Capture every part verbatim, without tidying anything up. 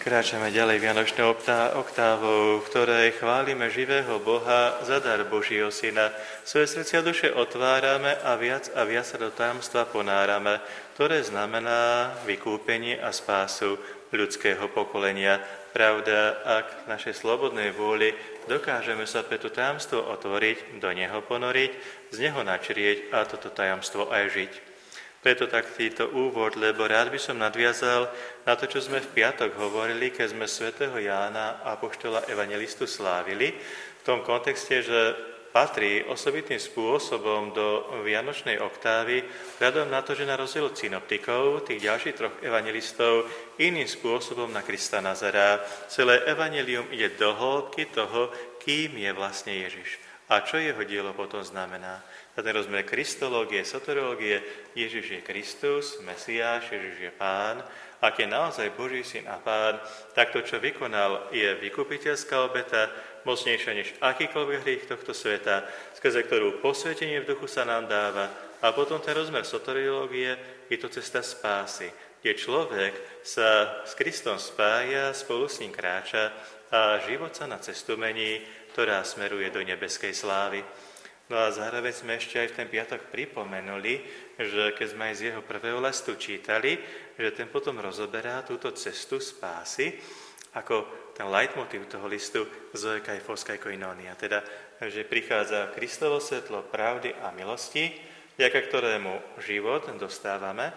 Kráčame ďalej vianočnou oktávou, v ktorej chválime živého Boha za dar Božieho Syna. Svoje srdcia duše otvárame a viac a viac sa do tajomstva ponárame, ktoré znamená vykúpenie a spásu ľudského pokolenia. Pravda, ak v našej slobodnej vôli dokážeme sa pre to tajomstvo otvoriť, do neho ponoriť, z neho načrieť a toto tajomstvo aj žiť. Preto tak týto úvod, lebo rád by som nadviazal na to, čo sme v piatok hovorili, keď sme svätého Jána, apoštola evangelistu, slávili, v tom kontexte, že patrí osobitným spôsobom do vianočnej oktávy, vzhľadom na to, že na rozdiel od synoptikov, tých ďalších troch evangelistov, iným spôsobom na Krista nazerá. Celé evanjelium ide do hĺbky toho, kým je vlastne Ježiš. A čo jeho dielo potom znamená? A ten rozmer kristológie, soterológie, Ježiš je Kristus, Mesiáš, Ježiš je Pán. Ak je naozaj Boží syn a Pán, tak to, čo vykonal, je vykupiteľská obeta, mocnejšia než akýkoľvek hriech tohto sveta, skrze ktorú posvetenie v duchu sa nám dáva. A potom ten rozmer soteriológie je to cesta spásy, kde človek sa s Kristom spája, spolu s ním kráča a život sa na cestu mení, ktorá smeruje do nebeskej slávy. No a zároveň sme ešte aj v ten piatok pripomenuli, že keď sme aj z jeho prvého listu čítali, že ten potom rozoberá túto cestu spásy, ako ten leitmotív toho listu Zoe kai phos kai koinonia, teda, že prichádza Kristovo svetlo pravdy a milosti, vďaka ktorému život dostávame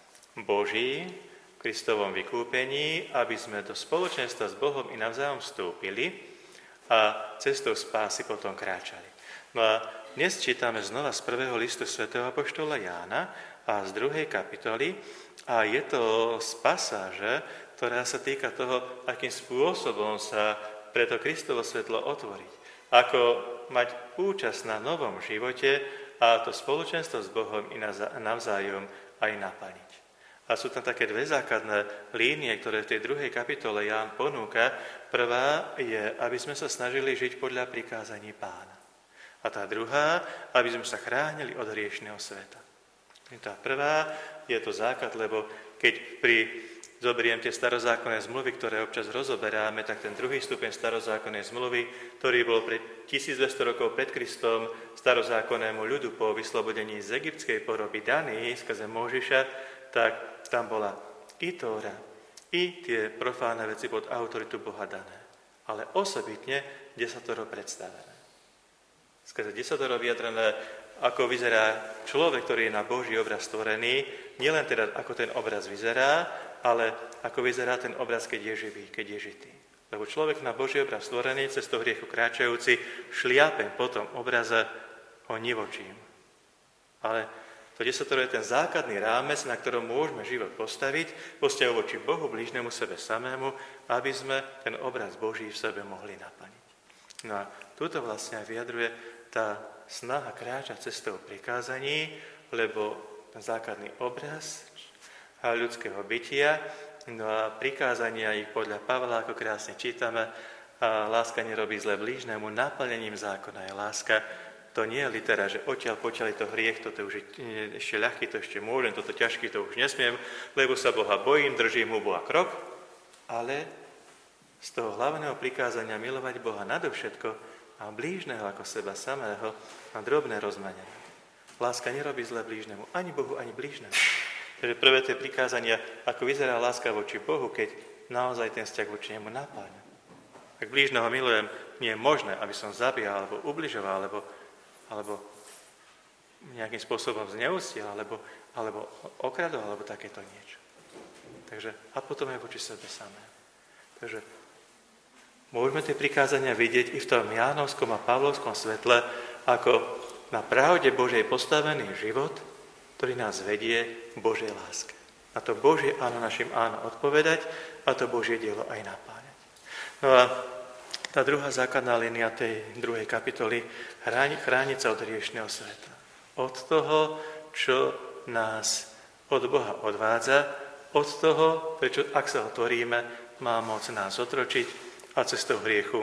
Boží v Kristovom vykúpení, aby sme do spoločenstva s Bohom i navzájom vstúpili a cestou spásy potom kráčali. No a dnes čítame znova z prvého listu svätého apoštola Jána a z druhej kapitoly a je to z pasáže, ktorá sa týka toho, akým spôsobom sa preto Kristovo svetlo otvoriť. Ako mať účasť na novom živote a to spoločenstvo s Bohom i navzájom aj naplniť. A sú tam také dve základné línie, ktoré v tej druhej kapitole Ján ponúka. Prvá je, aby sme sa snažili žiť podľa prikázaní Pána. A tá druhá, aby sme sa chránili od hriešného sveta. Tá prvá je to základ, lebo keď pri zoberiem tie starozákonné zmluvy, ktoré občas rozoberáme, tak ten druhý stupeň starozákonnej zmluvy, ktorý bol pred tisícdvesto rokov pred Kristom starozákonnému ľudu po vyslobodení z egyptskej poroby daný skrze Mojžiša, tak tam bola i Tóra, i tie profánne veci pod autoritu Boha dané. Ale osobitne desatoro predstavené. Skrze desatoro vyjadrené, ako vyzerá človek, ktorý je na Boží obraz stvorený, nielen teda ako ten obraz vyzerá, ale ako vyzerá ten obraz, keď je živý, keď je žitý. Lebo človek na Boží obraz stvorený, cez to hriechu kráčajúci, šliapem po tom obraze ho nivočím. Ale to desatoro je ten základný rámec, na ktorom môžeme život postaviť, postaviť voči Bohu, blížnemu sebe samému, aby sme ten obraz Boží v sebe mohli naplniť. No a tuto vlastne aj vyjadruje tá snaha kráčať cestou prikázaní, lebo ten základný obraz ľudského bytia, no a prikázania ich podľa Pavla, ako krásne čítame, a láska nerobí zle blížnemu, naplnením zákona je láska. To nie je litera, že odtiaľ potiaľ je to hriech, toto už je ešte ľahký, to ešte môžem, toto ťažký, to už nesmiem, lebo sa Boha bojím, držím mu Boha krok, ale z toho hlavného prikázania milovať Boha nadovšetko a blížneho ako seba samého a drobné rozmanenie. Láska nerobí zle blížnemu, ani Bohu, ani blížnemu. Takže prvé tie prikázania, ako vyzerá láska voči Bohu, keď naozaj ten vzťah voči nemu napáľa. Ak blížneho milujem, nie je možné, aby som zabíjal, alebo ubližoval, alebo, alebo nejakým spôsobom zneústil, alebo, alebo okradol, alebo takéto niečo. Takže, a potom aj voči sebe samé. Takže môžeme tie prikázania vidieť i v tom Jánovskom a Pavlovskom svetle, ako na pravde Božej postavený život, ktorý nás vedie k Božej láske. Na to Božie áno našim áno odpovedať a to Božie dielo aj napáľať. No a tá druhá základná línia tej druhej kapitoly, chrániť sa od hriešného sveta. Od toho, čo nás od Boha odvádza, od toho, prečo ak sa otvoríme, má moc nás otročiť a cestou hriechu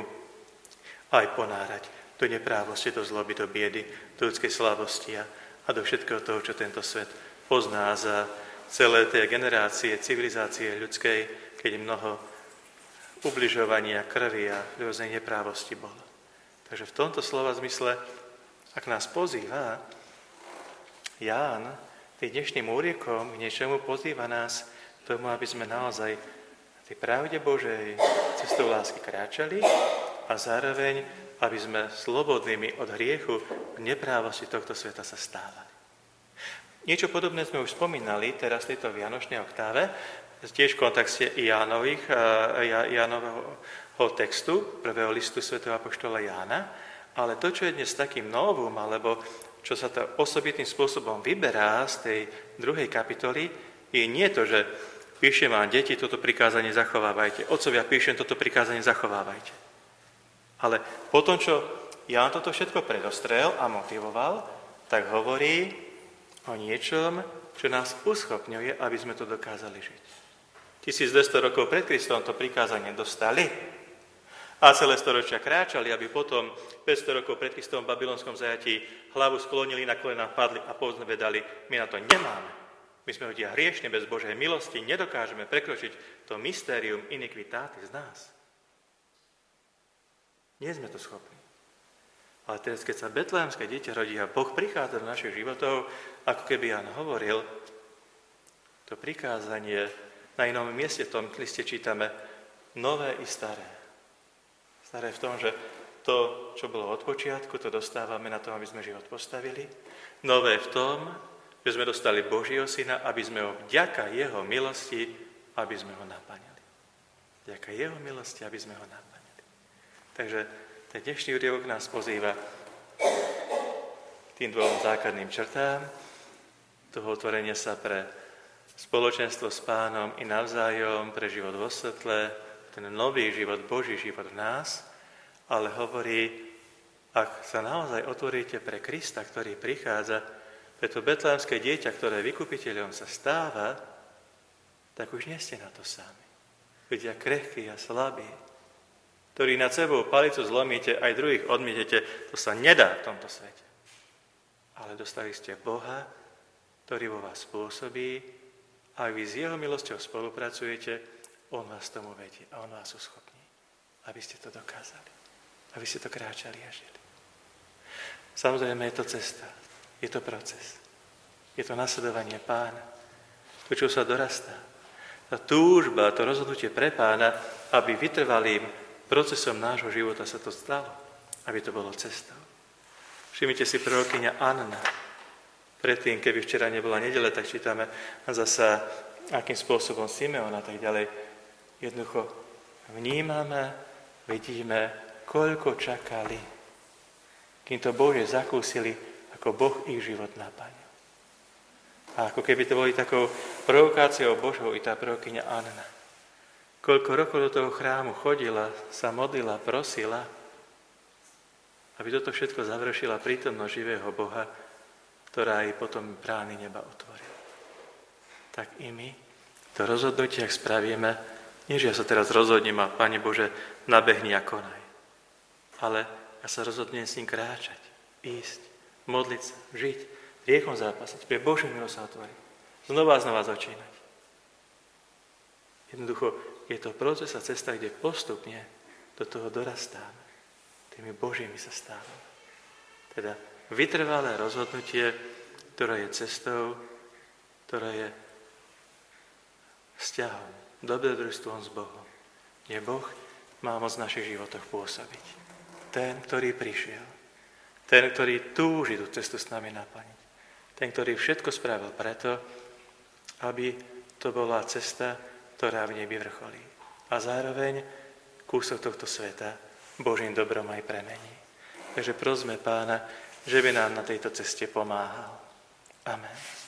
aj ponárať do neprávosti, do zloby, do biedy, do ľudskej slabosti a a do všetkého toho, čo tento svet pozná za celé tie generácie civilizácie ľudskej, keď mnoho ubližovania, krvi a rôznej neprávosti bolo. Takže v tomto slova zmysle, ak nás pozýva Ján tým dnešným úriekom k niečomu, pozýva nás k tomu, aby sme naozaj v tej pravde Božej cestou lásky kráčali a zároveň, aby sme slobodnými od hriechu v neprávosti tohto sveta sa stávali. Niečo podobné sme už spomínali teraz v tejto vianočnej oktáve, tiež v kontexte Jánových, Jánového textu, prvého listu svätého apoštola Jána, ale to, čo je dnes takým novum, alebo čo sa to osobitným spôsobom vyberá z tej druhej kapitoly, je nie to, že píšem vám, deti, toto prikázanie zachovávajte, otcovia, píšem, toto prikázanie zachovávajte. Ale potom, čo Ján toto všetko predostrel a motivoval, tak hovorí o niečom, čo nás uschopňuje, aby sme to dokázali žiť. tisícdvesto rokov pred Kristom to prikázanie dostali a celé storočia kráčali, aby potom päťsto rokov pred Kristom v babylonskom zajatí hlavu sklonili, na kolená padli a povzvedali, my na to nemáme. My sme ľudia hriešni, bez Božej milosti, nedokážeme prekročiť to mystérium iniquitatis z nás. Nie sme to schopní. Ale teraz, keď sa betlehemské dieťa rodí a Boh prichádza do našich životov, ako keby Ján hovoril, to prikázanie na inom mieste v tom liste čítame nové i staré. Staré v tom, že to, čo bolo od počiatku, to dostávame na tom, aby sme život postavili. Nové v tom, že sme dostali Božieho Syna, aby sme ho vďaka jeho milosti, aby sme ho naplňali. Vďaka jeho milosti, aby sme ho naplňali. Takže ten dnešný úryvok nás pozýva k tým dvom základným črtám toho otvorenia sa pre spoločenstvo s Pánom i navzájom, pre život vo svetle, ten nový život, Boží život v nás, ale hovorí, ak sa naozaj otvoríte pre Krista, ktorý prichádza, pre to betlehemské dieťa, ktoré vykupiteľom sa stáva, tak už nie ste na to sami. Ľudia krehkí a slabí, ktorí nad sebou palicu zlomíte, aj druhých odmietete, to sa nedá v tomto svete. Ale dostali ste Boha, ktorý vo vás pôsobí, a ak vy s jeho milosťou spolupracujete, on vás tomu vedie a on vás uschopní, aby ste to dokázali, aby ste to kráčali a žili. Samozrejme je to cesta, je to proces, je to nasledovanie Pána, to, čo sa dorastá, tá túžba, to rozhodnutie pre Pána, aby vytrvalým procesom nášho života sa to stalo, aby to bolo cestou. Všimnite si prorokyňa Anna. Predtým, keby včera nebola nedeľa, tak čítame zasa, akým spôsobom Simeon a tak ďalej. Jednoducho vnímame, vidíme, koľko čakali, kým to Bože zakúsili, ako Boh ich život naplnil. A ako keby to boli takou provokáciou Božou i tá prorokyňa Anna. Koľko rokov do toho chrámu chodila, sa modlila, prosila, aby toto všetko završila prítomnosť živého Boha, ktorá jej potom brány neba otvorila. Tak i my to rozhodnutie, ak spravíme, nie že ja sa teraz rozhodnem a Pane Bože, nabehni a konaj. Ale ja sa rozhodnem s ním kráčať, ísť, modliť sa, žiť, hriechom zápasiť, pre Božiu milosť sa otvoriť, znova a znova začínať. Jednoducho je to proces a cesta, kde postupne do toho dorastáme. Tými Božími sa stávame. Teda vytrvalé rozhodnutie, ktoré je cestou, ktoré je vzťahom, dobrodružstvom s Bohom. Nie Boh má moc v našich životoch pôsobiť. Ten, ktorý prišiel. Ten, ktorý túži tú cestu s nami naplniť. Ten, ktorý všetko spravil preto, aby to bola cesta, ktorá v nej vyvrcholí. A zároveň kúsok tohto sveta Božím dobrom aj premení. Takže prosme Pána, že by nám na tejto ceste pomáhal. Amen.